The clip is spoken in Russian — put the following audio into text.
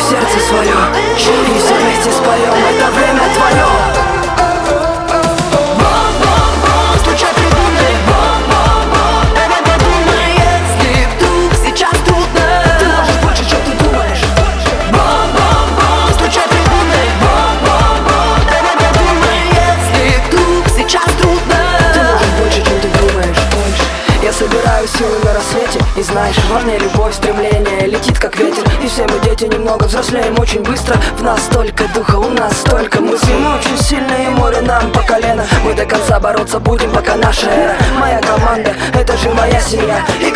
сердце свое и все вместе споем, это время твое. Собираю силы на рассвете, и знаешь, во мне любовь, стремление летит как ветер. И все мы дети немного взрослеем очень быстро. В нас столько духа, у нас столько мыслей. Мы очень сильные, море нам по колено. Мы до конца бороться будем, пока наша эра. Моя команда, это же моя семья.